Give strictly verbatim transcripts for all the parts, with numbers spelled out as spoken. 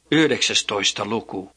yhdeksästoista luku.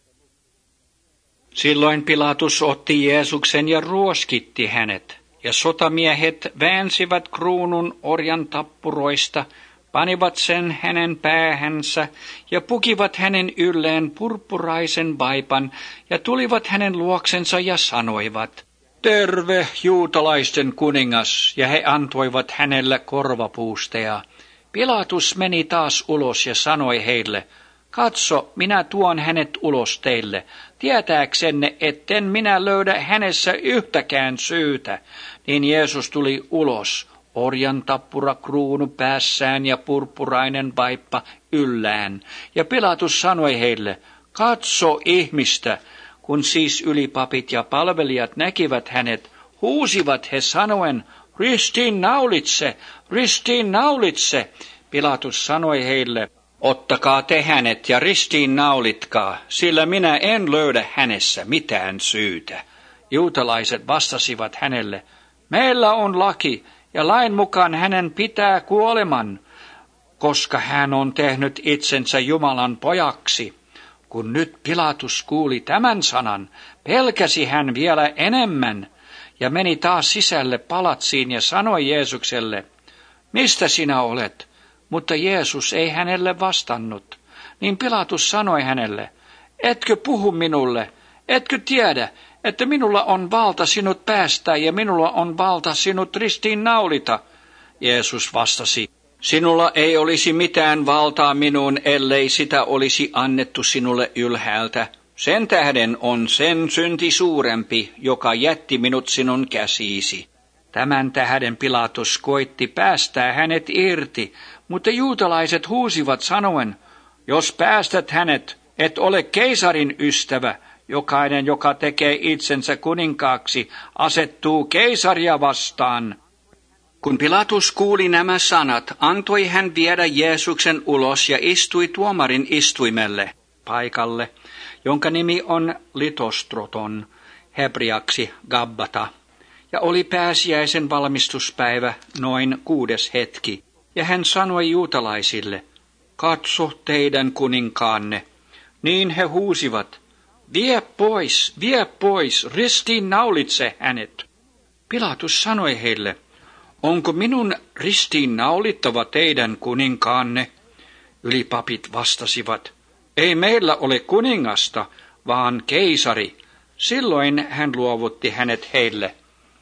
Silloin Pilatus otti Jeesuksen ja ruoskitti hänet, ja sotamiehet väänsivät kruunun orjan tappuroista, panivat sen hänen päähänsä ja pukivat hänen ylleen purppuraisen vaipan ja tulivat hänen luoksensa ja sanoivat, terve juutalaisten kuningas, ja he antoivat hänelle korvapuusteja. Pilatus meni taas ulos ja sanoi heille, katso, minä tuon hänet ulos teille, tietääksenne, etten minä löydä hänessä yhtäkään syytä. Niin Jeesus tuli ulos, orjan tappura kruunu päässään ja purppurainen vaippa yllään. Ja Pilatus sanoi heille, katso ihmistä. Kun siis ylipapit ja palvelijat näkivät hänet, huusivat he sanoen, ristiin naulitse, ristiin naulitse. Pilatus sanoi heille, ottakaa te hänet ja ristiin naulitkaa, sillä minä en löydä hänessä mitään syytä. Juutalaiset vastasivat hänelle, meillä on laki, ja lain mukaan hänen pitää kuoleman, koska hän on tehnyt itsensä Jumalan pojaksi. Kun nyt Pilatus kuuli tämän sanan, pelkäsi hän vielä enemmän, ja meni taas sisälle palatsiin ja sanoi Jeesukselle, mistä sinä olet? Mutta Jeesus ei hänelle vastannut. Niin Pilatus sanoi hänelle, etkö puhu minulle, etkö tiedä, että minulla on valta sinut päästää ja minulla on valta sinut ristiin naulita? Jeesus vastasi, sinulla ei olisi mitään valtaa minuun, ellei sitä olisi annettu sinulle ylhäältä. Sen tähden on sen synti suurempi, joka jätti minut sinun käsiisi. Tämän tähden Pilatus koitti päästää hänet irti, mutta juutalaiset huusivat sanoen, jos päästät hänet, et ole keisarin ystävä. Jokainen, joka tekee itsensä kuninkaaksi, asettuu keisaria vastaan. Kun Pilatus kuuli nämä sanat, antoi hän viedä Jeesuksen ulos ja istui tuomarin istuimelle, paikalle, jonka nimi on Litostroton, hebreaksi Gabbata. Ja oli pääsiäisen valmistuspäivä, noin kuudes hetki. Ja hän sanoi juutalaisille, katso teidän kuninkaanne. Niin he huusivat, vie pois, vie pois, ristiin naulitse hänet. Pilatus sanoi heille, onko minun ristiin naulittava teidän kuninkaanne? Ylipapit vastasivat, ei meillä ole kuningasta, vaan keisari. Silloin hän luovutti hänet heille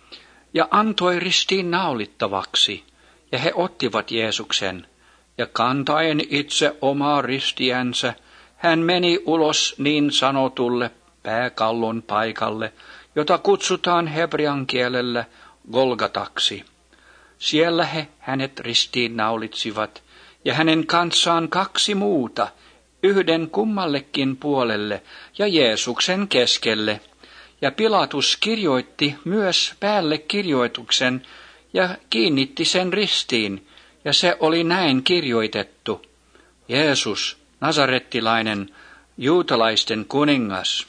ja antoi ristiin naulittavaksi. Ja he ottivat Jeesuksen, ja kantaen itse omaa ristiänsä, hän meni ulos niin sanotulle pääkallon paikalle, jota kutsutaan hebrean kielellä Golgataksi. Siellä he hänet ristiin naulitsivat, ja hänen kanssaan kaksi muuta, yhden kummallekin puolelle ja Jeesuksen keskelle. Ja Pilatus kirjoitti myös päälle kirjoituksen ja kiinnitti sen ristiin, ja se oli näin kirjoitettu. Jeesus, nasarettilainen, juutalaisten kuningas.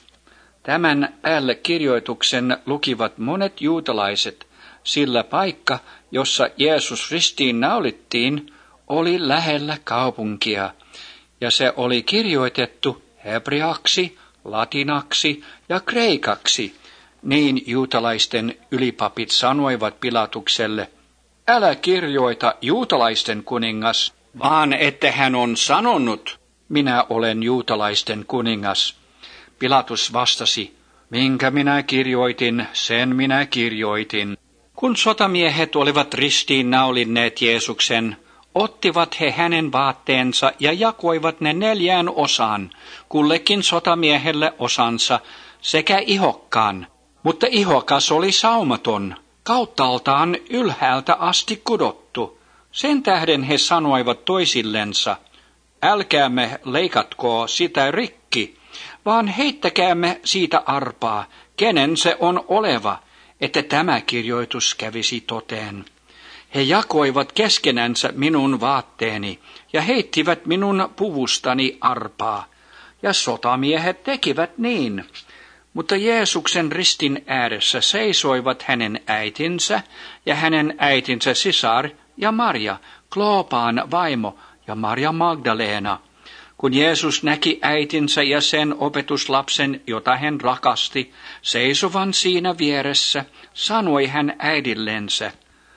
Tämän päälle kirjoituksen lukivat monet juutalaiset, sillä paikka, jossa Jeesus ristiin naulittiin, oli lähellä kaupunkia, ja se oli kirjoitettu hebreaksi, latinaksi ja kreikaksi. Niin juutalaisten ylipapit sanoivat Pilatukselle, älä kirjoita juutalaisten kuningas, vaan että hän on sanonut, minä olen juutalaisten kuningas. Pilatus vastasi, minkä minä kirjoitin, sen minä kirjoitin. Kun sotamiehet olivat ristiin naulinneet Jeesuksen, ottivat he hänen vaatteensa ja jakoivat ne neljään osaan, kullekin sotamiehelle osansa sekä ihokkaan. Mutta ihokas oli saumaton, kauttaaltaan ylhäältä asti kudottu. Sen tähden he sanoivat toisillensa, älkäämme leikatko sitä rikki, vaan heittäkäämme siitä arpaa, kenen se on oleva, että tämä kirjoitus kävisi toteen. He jakoivat keskenänsä minun vaatteeni ja heittivät minun puvustani arpaa, ja sotamiehet tekivät niin. Mutta Jeesuksen ristin ääressä seisoivat hänen äitinsä ja hänen äitinsä sisar ja Maria, Kloopaan vaimo ja Maria Magdalena. Kun Jeesus näki äitinsä ja sen opetuslapsen, jota hän rakasti, seisovan siinä vieressä, sanoi hän äidillensä,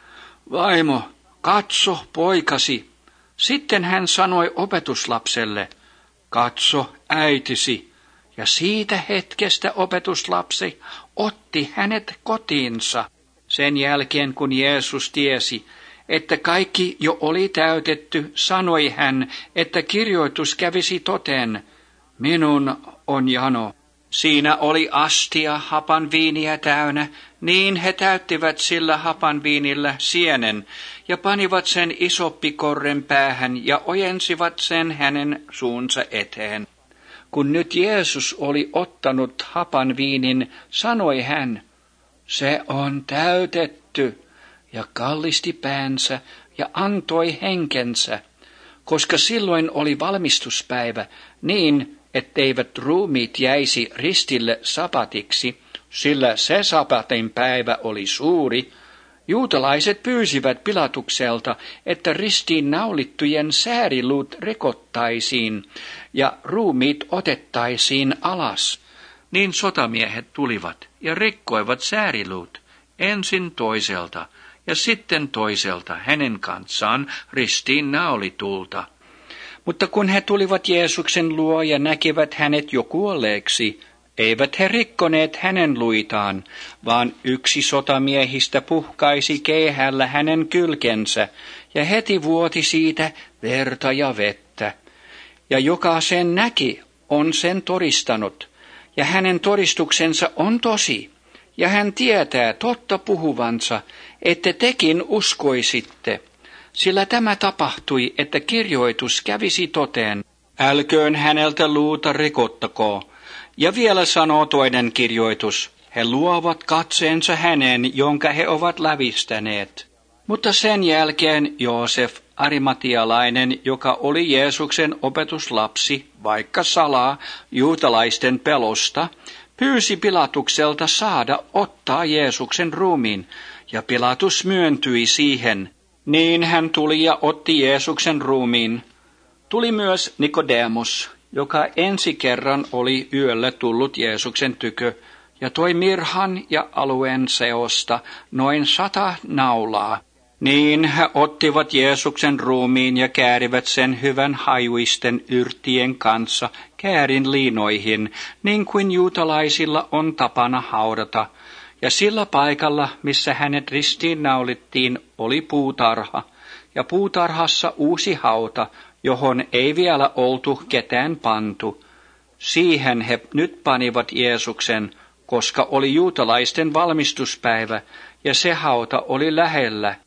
vaimo, katso poikasi. Sitten hän sanoi opetuslapselle, katso äitisi. Ja siitä hetkestä opetuslapsi otti hänet kotiinsa. Sen jälkeen, kun Jeesus tiesi, että kaikki jo oli täytetty, sanoi hän, että kirjoitus kävisi toteen, minun on jano. Siinä oli astia hapan viiniä täynnä, niin he täyttivät sillä hapan viinillä sienen ja panivat sen isoppikorren päähän ja ojensivat sen hänen suunsa eteen. Kun nyt Jeesus oli ottanut hapan viinin, sanoi hän, se on täytetty, ja kallisti päänsä ja antoi henkensä, koska silloin oli valmistuspäivä niin, etteivät ruumiit jäisi ristille sapatiksi, sillä se sapatin päivä oli suuri. Juutalaiset pyysivät Pilatukselta, että ristiin naulittujen sääriluut rikottaisiin ja ruumiit otettaisiin alas. Niin sotamiehet tulivat ja rikkoivat sääriluut ensin toiselta ja sitten toiselta hänen kanssaan ristiin naulitulta. Mutta kun he tulivat Jeesuksen luo ja näkivät hänet jo kuolleeksi, eivät he rikkoneet hänen luitaan, vaan yksi sotamiehistä puhkaisi keihällä hänen kylkensä, ja heti vuoti siitä verta ja vettä. Ja joka sen näki, on sen todistanut, ja hänen todistuksensa on tosi, ja hän tietää totta puhuvansa, että tekin uskoisitte. Sillä tämä tapahtui, että kirjoitus kävisi toteen. Älköön häneltä luuta rikottako. Ja vielä sanoo toinen kirjoitus. He luovat katseensa häneen, jonka he ovat lävistäneet. Mutta sen jälkeen Joosef, arimatialainen, joka oli Jeesuksen opetuslapsi, vaikka salaa juutalaisten pelosta, pyysi Pilatukselta saada ottaa Jeesuksen ruumiin, ja Pilatus myöntyi siihen. Niin hän tuli ja otti Jeesuksen ruumiin. Tuli myös Nikodemus, joka ensi kerran oli yöllä tullut Jeesuksen tykö, ja toi mirhan ja alueen seosta noin sata naulaa. Niin he ottivat Jeesuksen ruumiin ja käärivät sen hyvän hajuisten yrttien kanssa käärin liinoihin, niin kuin juutalaisilla on tapana haudata. Ja sillä paikalla, missä hänet ristiin naulittiin, oli puutarha, ja puutarhassa uusi hauta, johon ei vielä oltu ketään pantu. Siihen he nyt panivat Jeesuksen, koska oli juutalaisten valmistuspäivä, ja se hauta oli lähellä.